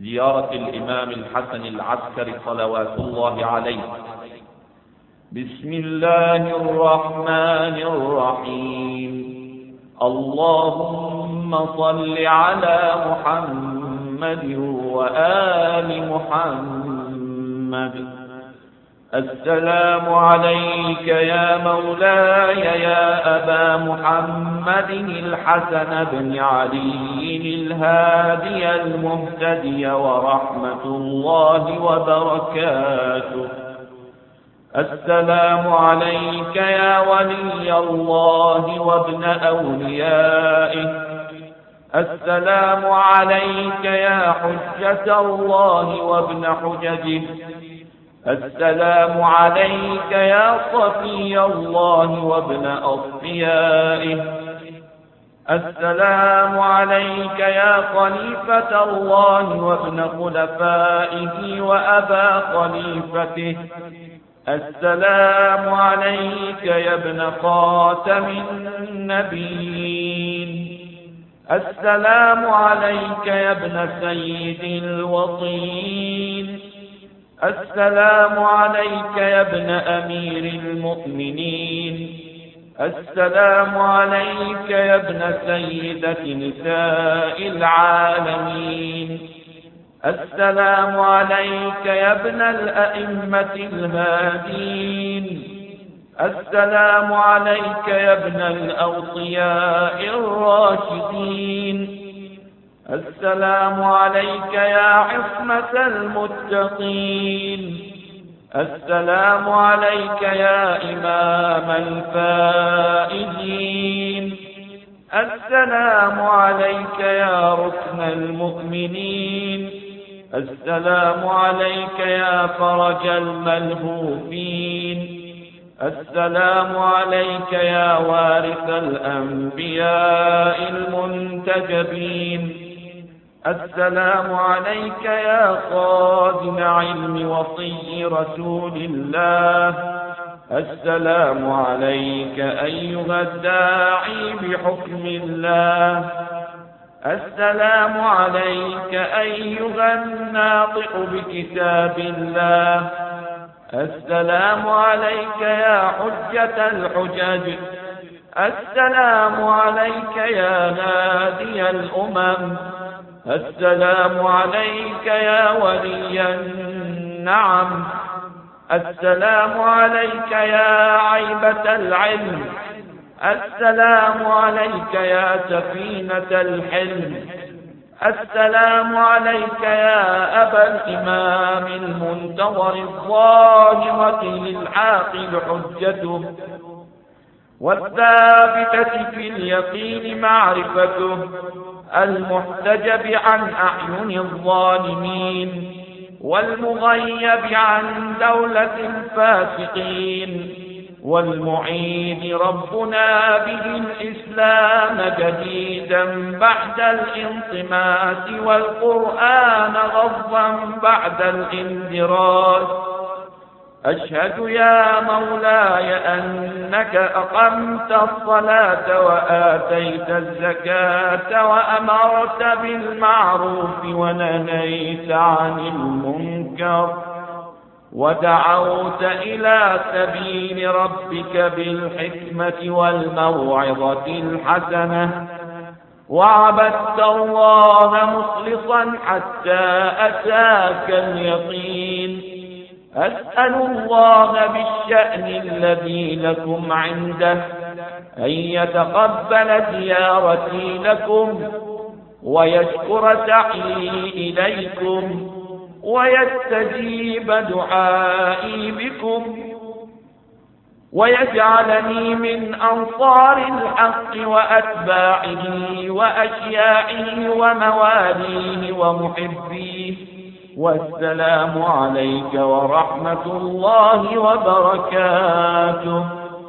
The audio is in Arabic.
زيارة الإمام الحسن العسكري صلوات الله عليه. بسم الله الرحمن الرحيم. اللهم صل على محمد وآل محمد. السلام عليك يا مولاي يا أبا محمد الحسن بن علي الهادي المهتدي ورحمة الله وبركاته. السلام عليك يا ولي الله وابن أوليائه. السلام عليك يا حجة الله وابن حججه. السلام عليك يا صفي الله وابن أصفيائه. السلام عليك يا خليفة الله وابن خلفائه وأبا خليفته. السلام عليك يا ابن خاتم النبيين. السلام عليك يا ابن سيد الوطين. السلام عليك يا ابن أمير المؤمنين. السلام عليك يا ابن سيدة نساء العالمين. السلام عليك يا ابن الأئمة الهادين. السلام عليك يا ابن الأوصياء الراشدين. السلام عليك يا عصمة المتقين. السلام عليك يا إمام الفائزين. السلام عليك يا ركن المؤمنين. السلام عليك يا فرج الملهوفين. السلام عليك يا وارث الأنبياء المنتجبين. السلام عليك يا خازن علم وصي رسول الله. السلام عليك أيها الداعي بحكم الله. السلام عليك أيها الناطق بكتاب الله. السلام عليك يا حجة الحجج. السلام عليك يا هادي الأمم. السلام عليك يا ولي النعم. السلام عليك يا عيبة العلم. السلام عليك يا سفينة الحلم. السلام عليك يا أبا الإمام المنتظر الظاهرة للعاقل حجته والثابتة في اليقين معرفته المحتجب عن أعين الظالمين والمغيب عن دولة الفاسقين والمعيد ربنا به الإسلام جديدا بعد الانطماس والقرآن غضا بعد الاندراس. أشهد يا مولاي أنك أقمت الصلاة وآتيت الزكاة وأمرت بالمعروف ونهيت عن المنكر ودعوت إلى سبيل ربك بالحكمة والموعظة الحسنة وعبدت الله مخلصا حتى أتاك اليقين. أسأل الله بالشأن الذي لكم عنده أن يتقبل زيارتي لكم ويشكر سعيي إليكم ويستجيب دعائي بكم ويجعلني من أنصار الحق وأتباعه وأشياعه ومواليه ومحبيه. والسلام عليك ورحمة الله وبركاته.